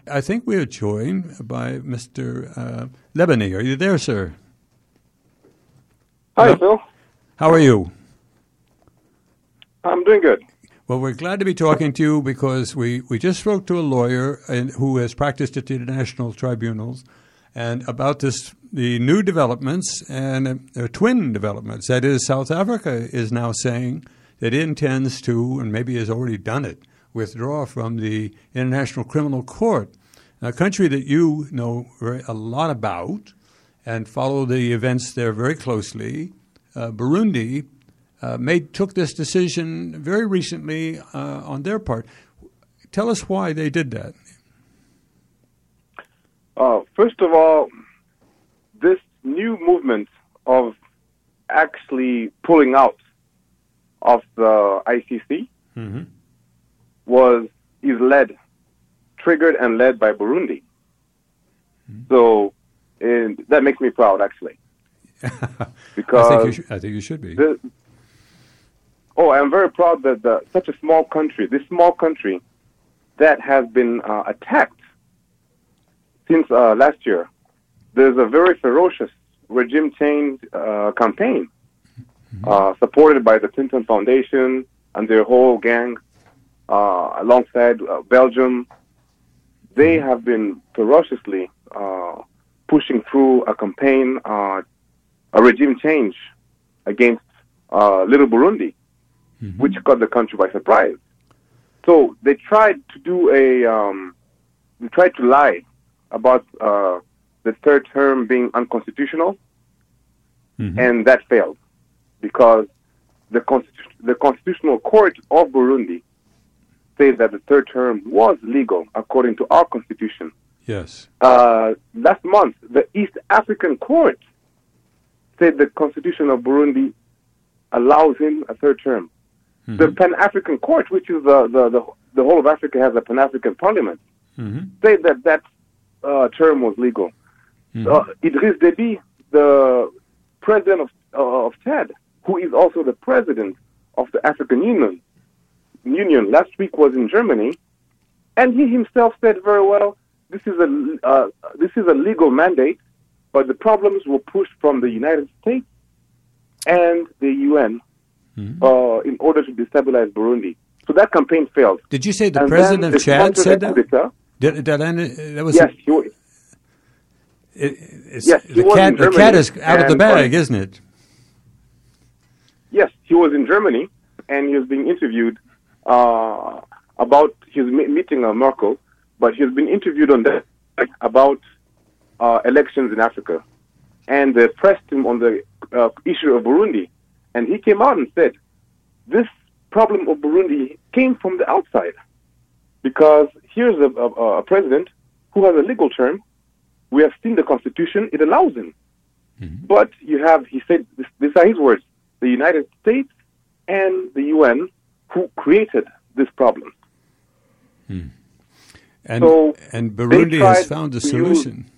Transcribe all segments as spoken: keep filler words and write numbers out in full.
I think we are joined by Mister Uh, Lebany. Are you there, sir? Hi, Hello? Phil. How are you? I'm doing good. Well, we're glad to be talking to you because we, we just spoke to a lawyer and, who has practiced at the international tribunals and about this the new developments and uh, twin developments. That is, South Africa is now saying that it intends to, and maybe has already done it, withdraw from the International Criminal Court, a country that you know very, a lot about and follow the events there very closely. Uh, Burundi uh, made took this decision very recently uh, on their part. Tell us why they did that. Uh, first of all, this new movement of actually pulling out of the I C C Mm-hmm. was is led, triggered and led by Burundi. Mm-hmm. So and that makes me proud, actually. Because I think you should, I think you should be. The, oh, I'm very proud that the, such a small country, this small country that has been uh, attacked since uh, last year, there's a very ferocious regime change uh, campaign mm-hmm. uh, supported by the Clinton Foundation and their whole gang, uh, alongside uh, Belgium. They mm-hmm. have been ferociously uh, pushing through a campaign, uh, a regime change against uh, little Burundi, mm-hmm. which caught the country by surprise. So they tried to do a, um, they tried to lie about uh, the third term being unconstitutional, mm-hmm. and that failed because the, Constitu- the Constitutional Court of Burundi said that the third term was legal according to our constitution. Yes. Uh, last month, the East African Court said the Constitution of Burundi allows him a third term. Mm-hmm. The Pan-African Court, which is the, the, the, the whole of Africa has a Pan-African Parliament, mm-hmm. said that that uh, term was legal. Mm-hmm. Uh, Idriss Déby, the president of, uh, of Chad, who is also the president of the African Union, Union, last week was in Germany, and he himself said very well, this is a uh, this is a legal mandate, but the problems were pushed from the United States and the U N mm-hmm. uh, in order to destabilize Burundi. So that campaign failed. Did you say the and president of Chad said that? Did, did I, that was yes, a, he was. It, it's, yes, he the, was cat, in the Germany, cat is out of the bag, uh, isn't it? Yes, he was in Germany, and he was being interviewed uh, about his meeting uh, Merkel, but he has been interviewed on that about uh, elections in Africa. And they pressed him on the uh, issue of Burundi. And he came out and said, this problem of Burundi came from the outside. Because here's a, a, a president who has a legal term. We have seen the Constitution. It allows him. Mm-hmm. But you have, he said, this, these are his words, the United States and the U N who created this problem. Hmm. And, so and Burundi has found a solution. Use,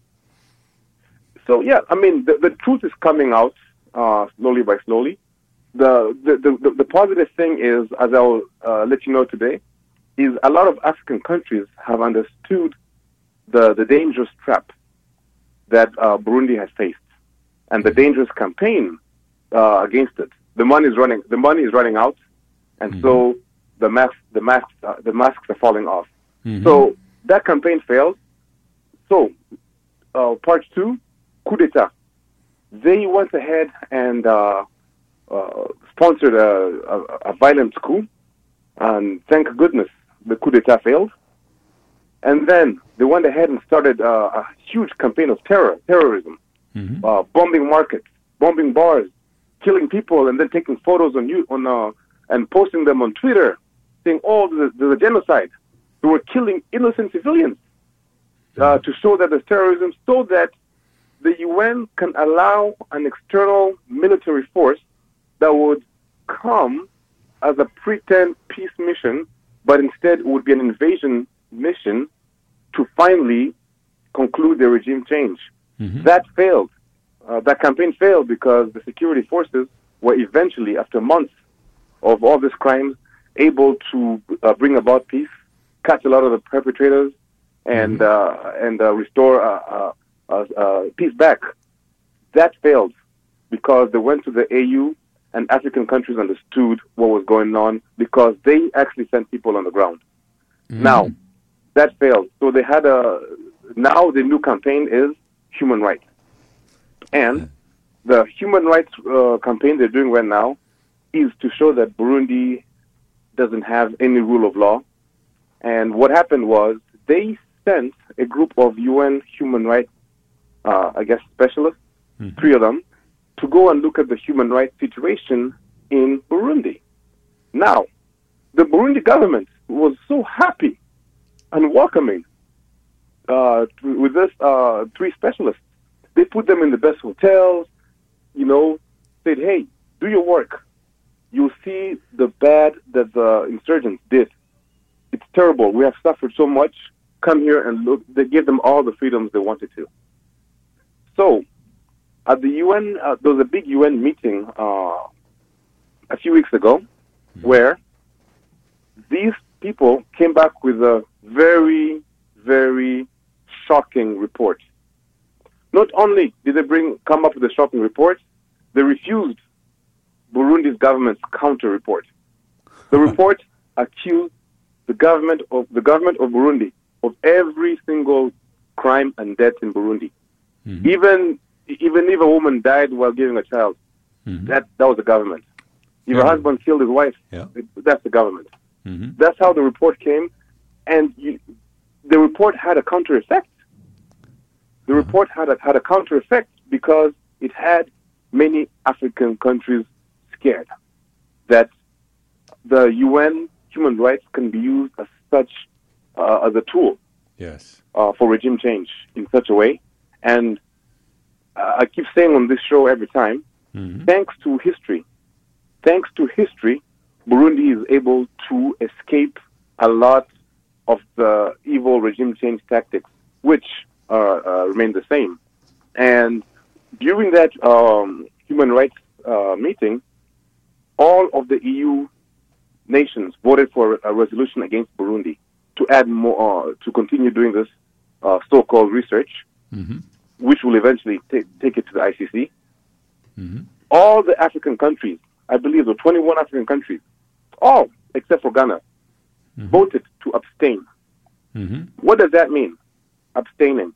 so, yeah, I mean, the, the truth is coming out uh, slowly by slowly. The, the, the, the positive thing is, as I'll uh, let you know today, is a lot of African countries have understood the, the dangerous trap that uh, Burundi has faced and the dangerous campaign uh, against it. The money is running. The money is running out, and mm-hmm. so the masks, the masks, uh, the masks are falling off. Mm-hmm. So that campaign failed. So uh, part two, coup d'état. They went ahead and uh, uh, sponsored a, a, a violent coup, and thank goodness the coup d'état failed. And then they went ahead and started uh, a huge campaign of terror, terrorism, mm-hmm. uh, bombing markets, bombing bars, killing people, and then taking photos on you on uh, and posting them on Twitter, saying, "Oh, there's, there's a genocide." They were killing innocent civilians uh, to show that there's terrorism, so that the U N can allow an external military force that would come as a pretend peace mission, but instead it would be an invasion mission to finally conclude the regime change. Mm-hmm. That failed. Uh, that campaign failed because the security forces were eventually, after months of all this crime, able to uh, bring about peace, catch a lot of the perpetrators, and Mm-hmm. uh, and uh, restore uh, uh, uh, peace back. That failed because they went to the A U and African countries understood what was going on because they actually sent people on the ground. Mm-hmm. Now, that failed. So they had a, now the new campaign is human rights. And the human rights uh, campaign they're doing right now is to show that Burundi doesn't have any rule of law. And what happened was they sent a group of U N human rights, uh, I guess, specialists, mm-hmm. three of them, to go and look at the human rights situation in Burundi. Now, the Burundi government was so happy and welcoming uh, with this uh, three specialists. They put them in the best hotels, you know, said, hey, do your work. You'll see the bad that the insurgents did. It's terrible. We have suffered so much. Come here and look. They gave them all the freedoms they wanted to. So, at the U N, uh, there was a big U N meeting uh, a few weeks ago mm-hmm. where these people came back with a very, very shocking report. Not only did they bring come up with a shocking report, they refused Burundi's government's counter report. The report accused the government of the government of Burundi of every single crime and death in Burundi. Mm-hmm. Even even if a woman died while giving a child, mm-hmm. that that was the government. If yeah. a husband killed his wife, yeah. it, that's the government. Mm-hmm. That's how the report came, and you, the report had a counter effect. The uh-huh. report had a had a counter effect because it had many African countries scared that the U N human rights can be used as such uh, as a tool yes. uh, for regime change in such a way. And uh, I keep saying on this show every time, mm-hmm. thanks to history, thanks to history, Burundi is able to escape a lot of the evil regime change tactics, which uh, uh, remain the same. And during that um, human rights uh, meeting, all of the E U nations voted for a resolution against Burundi to add more, uh, to continue doing this uh, so-called research, mm-hmm. which will eventually take take it to the I C C. Mm-hmm. All the African countries, I believe there were twenty-one African countries, all except for Ghana, mm-hmm. voted to abstain. Mm-hmm. What does that mean? Abstaining.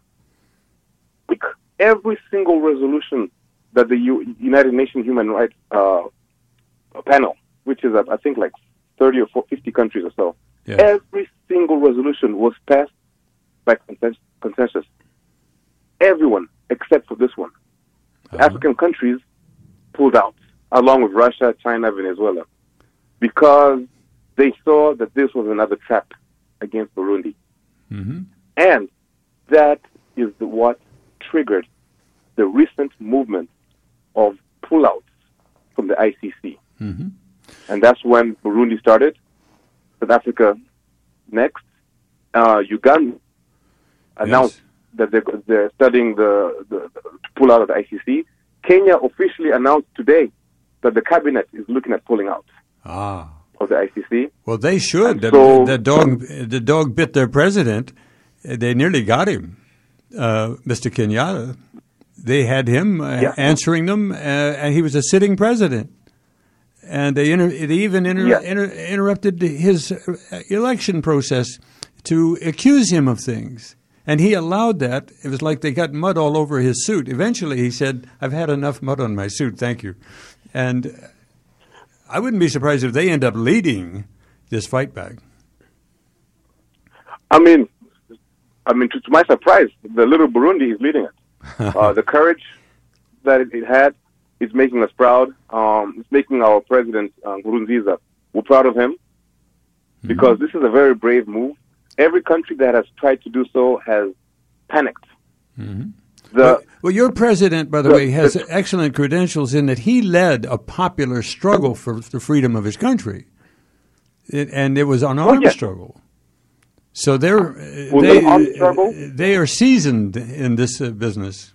Every single resolution that the U- United Nations Human Rights uh, panel, which is, uh, I think, like thirty or fifty countries or so, yeah. every single resolution was passed by consensus. Everyone except for this one. The uh-huh. African countries pulled out, along with Russia, China, Venezuela, because they saw that this was another trap against Burundi. Mm-hmm. And that is the, what triggered the recent movement of pullouts from the I C C. Mm-hmm. And that's when Burundi started, South Africa next, uh, Uganda announced yes. that they're, they're studying the, the, the to pull out of the I C C. Kenya officially announced today that the cabinet is looking at pulling out ah. of the I C C. Well, they should. The, so, the, dog, the dog bit their president. They nearly got him, uh, Mister Kenyatta. They had him uh, yeah. answering them, uh, and he was a sitting president. And they, inter- they even inter- yeah. inter- interrupted his election process to accuse him of things. And he allowed that. It was like they got mud all over his suit. Eventually he said, I've had enough mud on my suit, thank you. And I wouldn't be surprised if they end up leading this fight back. I mean, I mean, to, to my surprise, the little Burundi is leading it. uh, the courage that it, it had is making us proud. Um, it's making our president, uh, Nkurunziza, we're proud of him mm-hmm. because this is a very brave move. Every country that has tried to do so has panicked. Mm-hmm. The, well, well, your president, by the, the way, has the, excellent credentials in that he led a popular struggle for the freedom of his country. It, and it was an armed oh, yes. struggle. So they're, they, they are seasoned in this uh, business.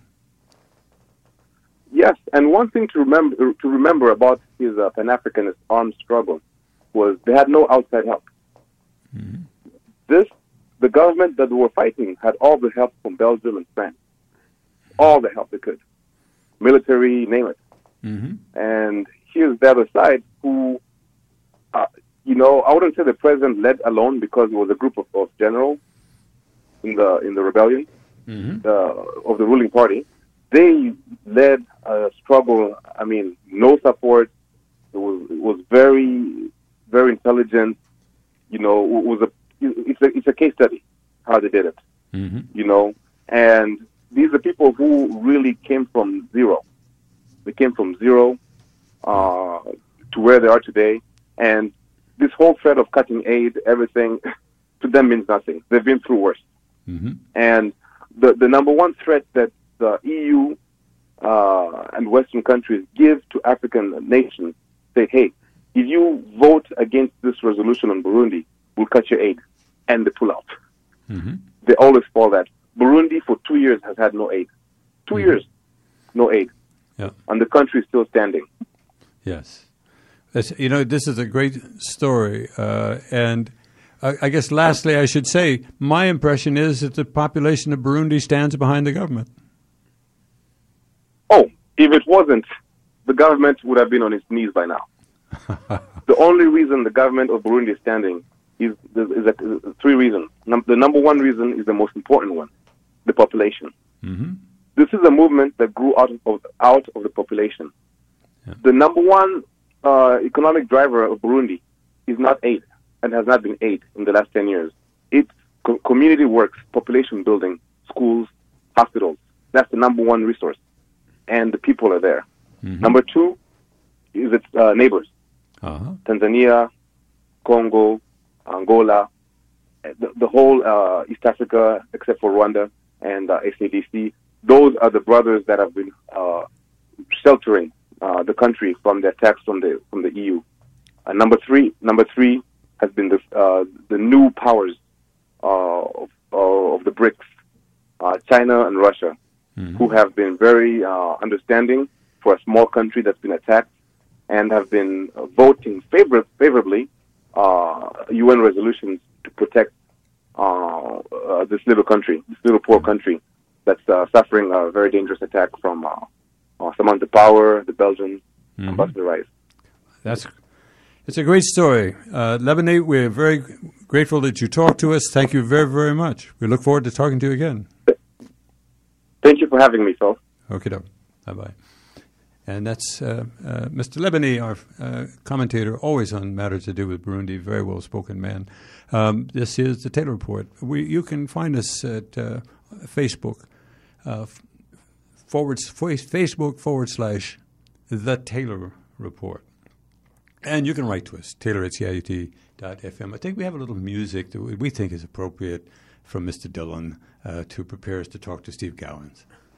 Yes, and one thing to remember to remember about his uh, Pan-Africanist armed struggle was they had no outside help. Mm-hmm. This, the government that were fighting had all the help from Belgium and France. All the help they could. Military, name it. Mm-hmm. And here's the other side who, uh, you know, I wouldn't say the president led alone because it was a group of, of generals in the in the rebellion Mm-hmm. uh, of the ruling party. They led a struggle. I mean, no support. It was, it was very, very intelligent. You know, it was a it's a it's a case study how they did it. Mm-hmm. You know, and these are people who really came from zero. They came from zero uh, to where they are today, and this whole threat of cutting aid, everything, to them means nothing. They've been through worse. Mm-hmm. And the the number one threat that the E U uh, and Western countries give to African nations, say, hey, if you vote against this resolution on Burundi, we'll cut your aid, and they pull out. Mm-hmm. They always fall that. Burundi for two years has had no aid. Two Mhm. years, no aid. Yeah. And the country is still standing. Yes. That's, you know, this is a great story. Uh, and I, I guess lastly, I should say, my impression is that the population of Burundi stands behind the government. Oh, if it wasn't, the government would have been on its knees by now. The only reason the government of Burundi is standing is, is, a, is three reasons. Num- the number one reason is the most important one, the population. Mm-hmm. This is a movement that grew out of, out of the population. Yeah. The number one uh, economic driver of Burundi is not aid and has not been aid in the last ten years. It's co- community works, population building, schools, hospitals. That's the number one resource. And the people are there. Mm-hmm. Number two is its uh, neighbors. Uh-huh. Tanzania, Congo, Angola, the, the whole uh, East Africa except for Rwanda and uh, S A D C. Those are the brothers that have been uh, sheltering uh, the country from the attacks from the from the E U. Uh, number three, number three has been the uh, the new powers uh, of, of the BRICS, uh, China and Russia, Mm-hmm. who have been very uh, understanding for a small country that's been attacked, and have been uh, voting favor- favorably uh, U N resolutions to protect uh, uh, this little country, this little poor country that's uh, suffering a very dangerous attack from uh, uh, Samantha Power, the Belgians, Mm-hmm. Ambassador Rice. That's it's a great story. Uh, Lebany, we're very grateful that you talked to us. Thank you very, very much. We look forward to talking to you again. Thank you for having me, Phil. Okay, bye-bye. And that's uh, uh, Mister Lebany, our uh, commentator, always on matters to do with Burundi, very well-spoken man. Um, this is the Taylor Report. We, you can find us at uh, Facebook, uh, forward, Facebook forward slash The Taylor Report. And you can write to us, Taylor at C I U T dot F M. I think we have a little music that we think is appropriate from Mister Dillon uh, to prepare us to talk to Steve Gowans.